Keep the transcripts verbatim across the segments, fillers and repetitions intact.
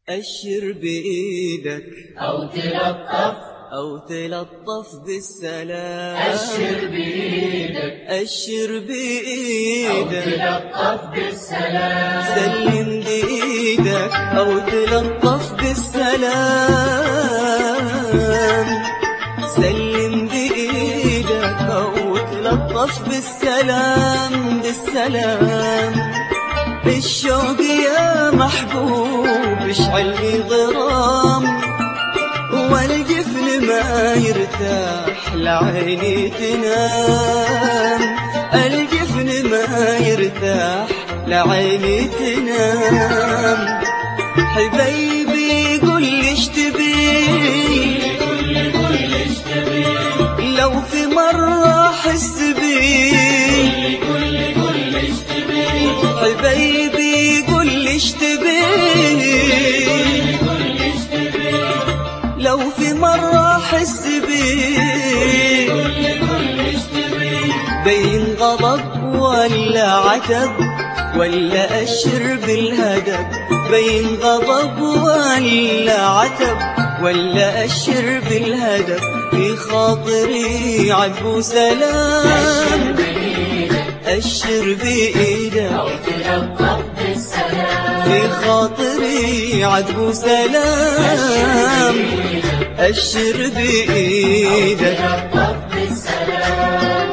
أشر بإيدك أو تلطف أو تلطف بالسلام. أشر بإيدك أشر أو بإيدك تلطف بالسلام. سلم بإيدك أو تلطف بالسلام. سلم بإيدك أو تلطف بالسلام بالسلام. الشوق يا محبوب اشعل لي غرام، والجفن ما يرتاح لعيني تنام. الجفن ما يرتاح لعيني تنام. حبيبي قل لي ايش تبي، لو في مرة احس بيك. حبيبي قل لي ايش تبي، لو في مرة احس بيك. بين غضب ولا عتب ولا أشر بالهدب. بين غضب ولا عتب ولا أشر بالهدب. في خاطري عذب وسلام. أشر بإيدك أو تلطف بالسلام. في خاطري عذب وسلام. أشر بإيدك تلطف بالسلام.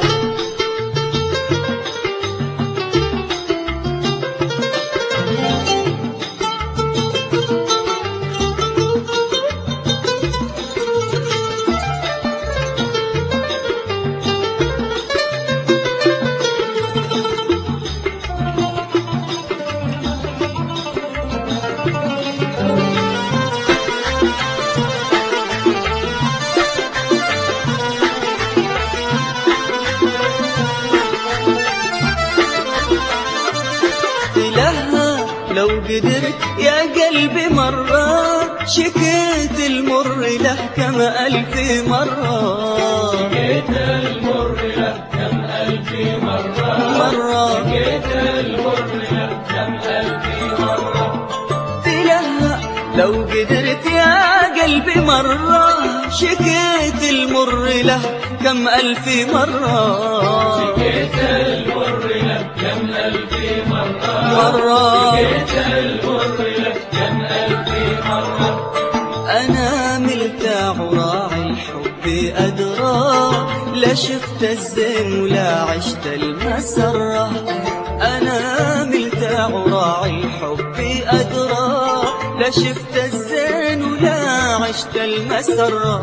لو قدرت يا قلبي مرة شكيت المر له كم ألف مرة. شكيت المر له كم ألف مرة. مرة شكيت المر له كم ألف مرة. لها لو قدرت يا قلبي مرة شكيت المر له كم ألف مرة. شكيت المر له كم ألف مرة. مرة شكيت المر له كم ألف مرة. أنا ملتاع وراعي الحب أدرى، لا شفت الزين ولا عشت المسرة. أنا ملتاع وراعي الحب أدرى، لا شفت الزين ولا عشت المسرة.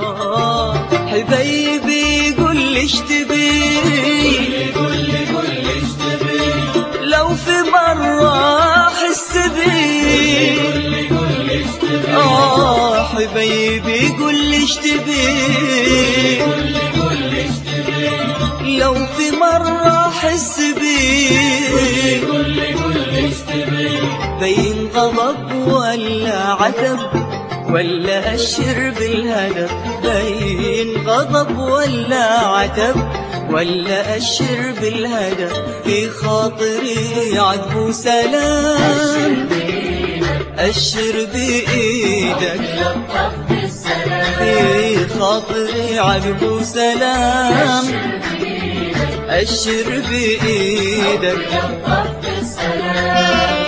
حبيبي قل لي ايش تبي، قل لي قل لي ايش تبي، لو في مرة أحس بيك. قل لي قل لي ايش تبي. آه حبيبي قل لي ايش تبي، قل لي قل لي ايش تبي، لو في مرة أحس بيك. قل لي قل لي ايش تبي. بين غضب ولا عتب ولا أشر بالهدف. بين غضب ولا عتب ولا أشر بالهدف. في خاطري عذب وسلام. أشر بإيدك تلطف بالسلام. في خاطري عذب وسلام. أشر بإيدك تلطف بالسلام.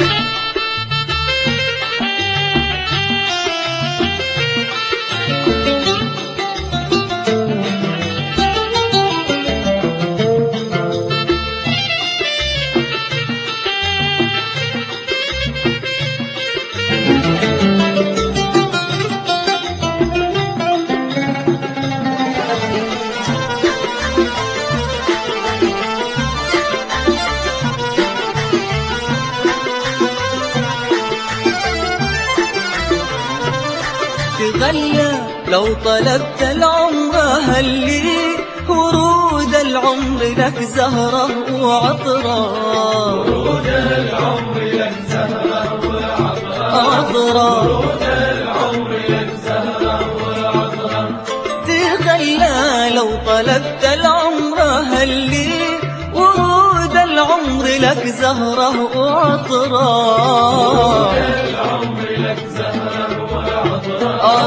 تغلى لو طلبت العمر هلي، ورود العمر لك زهرة وعطرة. ورود العمر لك زهرة وعطرة. عطرة ورود العمر لك زهرة وعطرة. تغلى لو طلبت العمر هلي، ورود العمر لك زهرة وعطرة. ورود العمر لك زهرة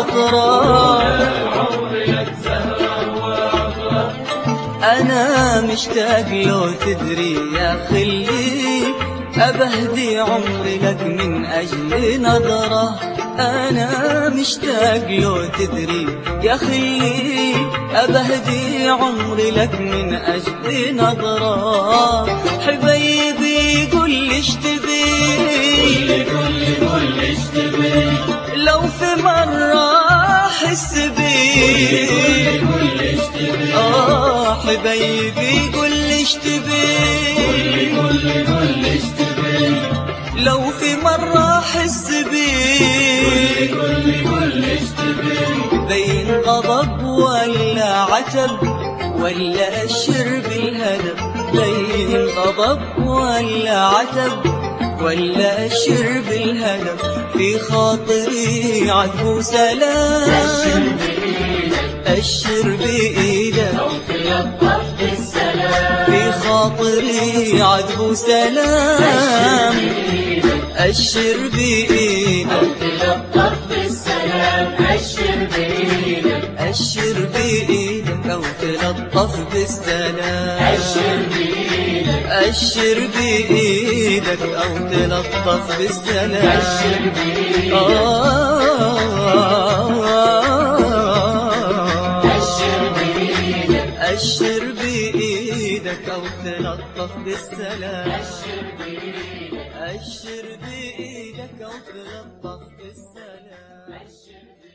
عطرة العمر لك زهرة وعطرة. أنا مشتاق لو تدري يا خلي أبهدي عمري لك من أجل نظرة. أنا مشتاق لو تدري يا خلي أبهدي عمري لك من أجل نظرة. حبيبي قل لي ايش تبي، قل لي قل لي ايش تبي، لو في مرة أحس بي. قل لي ايش تبي، آه حبيبي قل لي ايش تبي، قل لي قل لي ايش تبي، لو في مرة أحس بي. قل لي قل لي ايش تبي، بين غضب ولا عتب ولا أشر بالهدف. بين غضب ولا عتب ولا أشر بالهدف. في خاطري عذب وسلام أشر بإيدك أو تلطف بالسلام. في خاطري عذب وسلام أشر بإيدك تلطف بالسلام، أشر بإيدك، أشر بإيدك أو تلطف بالسلام. أشر بإيدك، أشر بإيدك أو تلطف بالسلام. أشر بإيدك، آه أشر بإيدك، أشر بإيدك أو تلطف بالسلام. أشر بإيدك، أشر بإيدك أو تلطف بالسلام. أشر